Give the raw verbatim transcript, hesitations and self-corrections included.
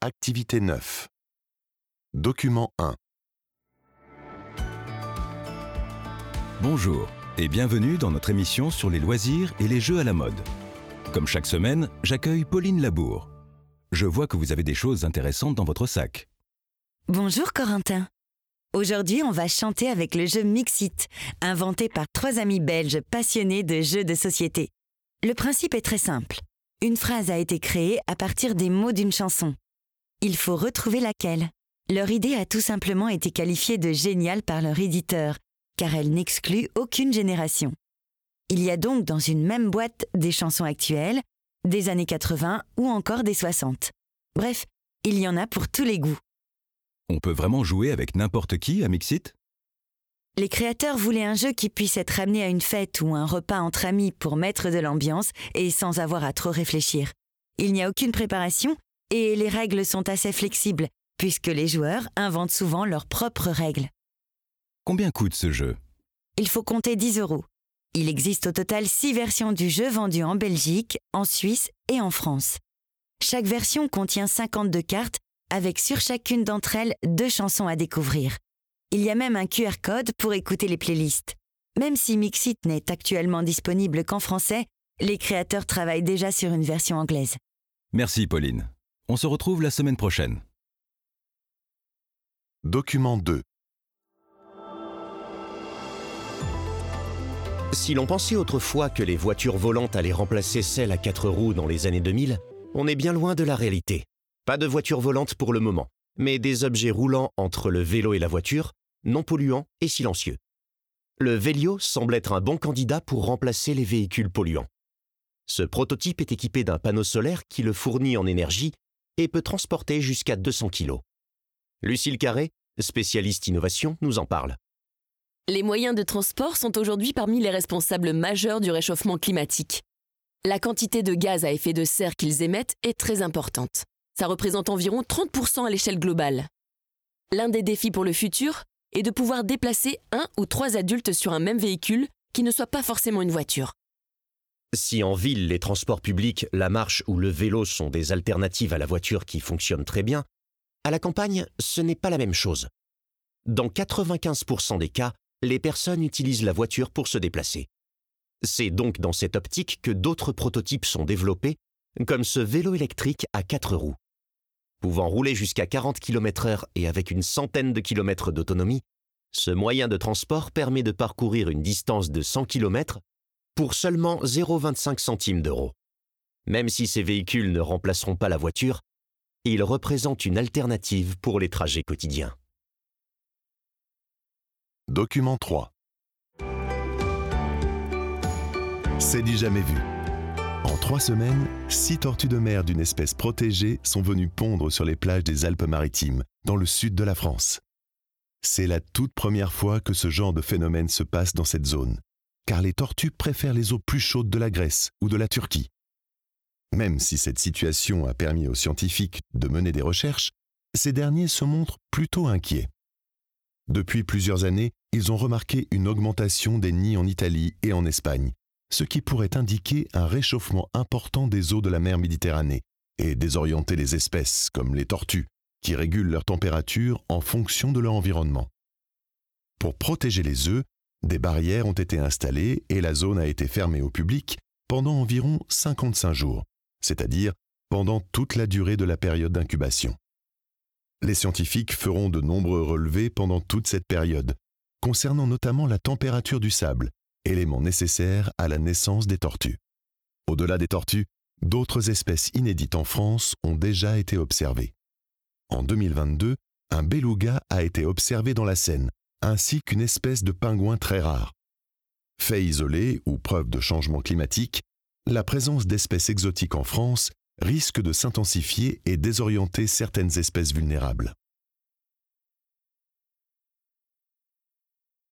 Activité neuf. Document un. Bonjour et bienvenue dans notre émission sur les loisirs et les jeux à la mode. Comme chaque semaine, j'accueille Pauline Labour. Je vois que vous avez des choses intéressantes dans votre sac. Bonjour Corentin. Aujourd'hui, on va chanter avec le jeu Mixit, inventé par trois amis belges passionnés de jeux de société. Le principe est très simple. Une phrase a été créée à partir des mots d'une chanson. Il faut retrouver laquelle. Leur idée a tout simplement été qualifiée de géniale par leur éditeur, car elle n'exclut aucune génération. Il y a donc dans une même boîte des chansons actuelles, des années quatre-vingts ou encore des soixante. Bref, il y en a pour tous les goûts. On peut vraiment jouer avec n'importe qui à Mixit ? Les créateurs voulaient un jeu qui puisse être amené à une fête ou un repas entre amis pour mettre de l'ambiance et sans avoir à trop réfléchir. Il n'y a aucune préparation et les règles sont assez flexibles, puisque les joueurs inventent souvent leurs propres règles. Combien coûte ce jeu ? Il faut compter dix euros. Il existe au total six versions du jeu vendues en Belgique, en Suisse et en France. Chaque version contient cinquante-deux cartes, avec sur chacune d'entre elles deux chansons à découvrir. Il y a même un Q R code pour écouter les playlists. Même si Mixit n'est actuellement disponible qu'en français, les créateurs travaillent déjà sur une version anglaise. Merci Pauline. On se retrouve la semaine prochaine. Document deux. Si l'on pensait autrefois que les voitures volantes allaient remplacer celles à quatre roues dans les années deux mille, on est bien loin de la réalité. Pas de voitures volantes pour le moment, mais des objets roulants entre le vélo et la voiture, non polluants et silencieux. Le Velio semble être un bon candidat pour remplacer les véhicules polluants. Ce prototype est équipé d'un panneau solaire qui le fournit en énergie et peut transporter jusqu'à deux cents kilos. Lucille Carré, spécialiste innovation, nous en parle. Les moyens de transport sont aujourd'hui parmi les responsables majeurs du réchauffement climatique. La quantité de gaz à effet de serre qu'ils émettent est très importante. Ça représente environ trente pour cent à l'échelle globale. L'un des défis pour le futur est de pouvoir déplacer un ou trois adultes sur un même véhicule qui ne soit pas forcément une voiture. Si en ville, les transports publics, la marche ou le vélo sont des alternatives à la voiture qui fonctionnent très bien, à la campagne, ce n'est pas la même chose. Dans quatre-vingt-quinze pour cent des cas, les personnes utilisent la voiture pour se déplacer. C'est donc dans cette optique que d'autres prototypes sont développés, comme ce vélo électrique à quatre roues. Pouvant rouler jusqu'à quarante kilomètres heure et avec une centaine de kilomètres d'autonomie, ce moyen de transport permet de parcourir une distance de cent kilomètres pour seulement zéro virgule vingt-cinq centimes d'euros. Même si ces véhicules ne remplaceront pas la voiture, ils représentent une alternative pour les trajets quotidiens. Document trois. C'est dit jamais vu. En trois semaines, six tortues de mer d'une espèce protégée sont venues pondre sur les plages des Alpes-Maritimes, dans le sud de la France. C'est la toute première fois que ce genre de phénomène se passe dans cette zone, car les tortues préfèrent les eaux plus chaudes de la Grèce ou de la Turquie. Même si cette situation a permis aux scientifiques de mener des recherches, ces derniers se montrent plutôt inquiets. Depuis plusieurs années, ils ont remarqué une augmentation des nids en Italie et en Espagne, ce qui pourrait indiquer un réchauffement important des eaux de la mer Méditerranée et désorienter les espèces, comme les tortues, qui régulent leur température en fonction de leur environnement. Pour protéger les œufs, des barrières ont été installées et la zone a été fermée au public pendant environ cinquante-cinq jours, c'est-à-dire pendant toute la durée de la période d'incubation. Les scientifiques feront de nombreux relevés pendant toute cette période, concernant notamment la température du sable, élément nécessaire à la naissance des tortues. Au-delà des tortues, d'autres espèces inédites en France ont déjà été observées. En deux mille vingt-deux, un beluga a été observé dans la Seine, ainsi qu'une espèce de pingouin très rare. Fait isolé ou preuve de changement climatique, la présence d'espèces exotiques en France risque de s'intensifier et désorienter certaines espèces vulnérables.